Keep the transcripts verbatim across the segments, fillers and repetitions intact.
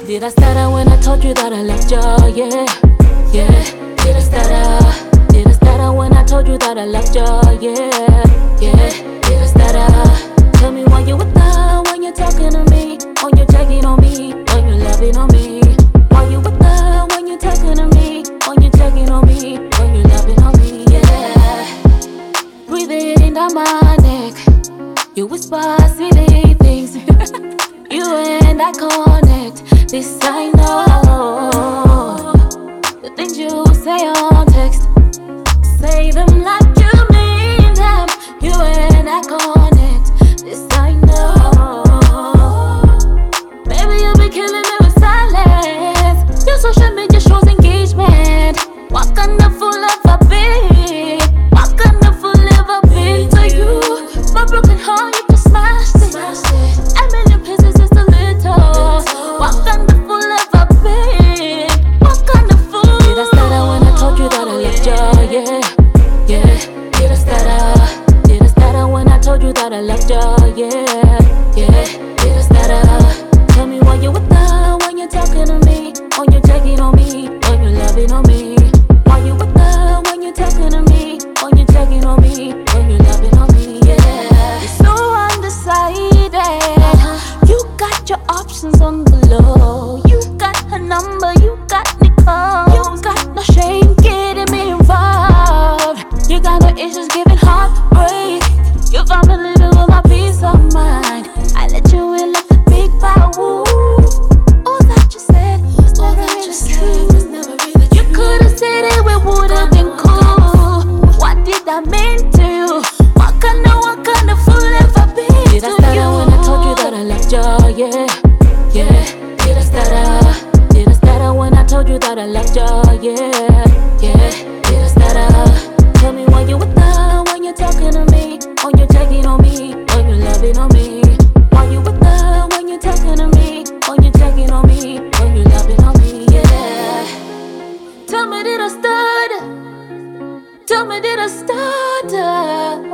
Did I stutter when I told you that I left you? Yeah, yeah. Did I stutter? Did I stutter when I told you that I left you? Yeah, yeah. Did I stutter? Tell me why you with her when you're talking to me, when you're checking on me, when you're loving on me. Why you with her when you're talking to me, when you're checking on me, when you're loving on me? Yeah. Breathe it in my neck. You whisper silly things. You and I connect. This I know. The things you say on text, say them like you mean them. You and I connect. This I know. Baby, you be killing me with silence. Your social media shows engagement. What kind of fool have I been? What kind of fool have I been to you? My broken heart, you just smashed it. A million pieces is a little. What kind of fool have I been? What kind of fool? Did I stutter when I told you that I left you? Yeah, yeah. Did I stutter? Did I stutter when I told you that I left you? Yeah, yeah. Did I stutter? Tell me why you with her when you're talking to me, when you're checking on me, when you're loving on me. Why you with her when you're talking to me, when you're checking on me, when you're loving on me? Yeah. You're so undecided. Uh-huh. You got your options on the low. You got her number, you got Nicole. You got no shame getting me involved. You got no issues giving heartbreak. You found me living with my peace of mind. I let you in like the big bad woo. All that you said, all that you said was never really true. You could've said it, we would've been cool. What did I mean to you? What kind of, what kind of fool have I been? Did I stutter when I told you that I left you? Yeah, yeah. Did I stutter? Did I stutter when I told you that I left you? Yeah, yeah. Did I stutter? Tell me why you with her when you're talking to me, when you're checking on me, when you're loving on me. Why you with her when you're talking to me, when you're checking on me, when you're loving on me? Yeah. Tell me, did I stutter? Tell me, did I stutter?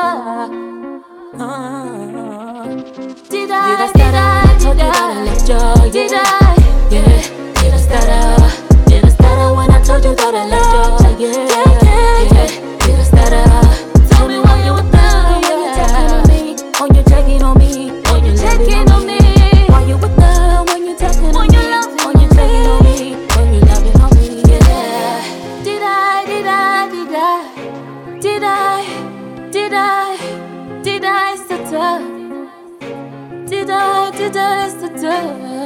Uh, did I? Did I stutter? Did I? Told you that I left you. Did I? Yeah. Did I stutter? Did I stutter when I told you that I left you? Yeah. Yeah. Yeah. Did I stutter? Tell me why you with her when you're talking to me, when you're checking on me, when you're checking on me. Why you with her when you're talking to me, when you're checking on me, when you're loving on me? Yeah. Did I? Did I? Did I? Did I? Did I? Did I stutter? Did I? Did I stutter?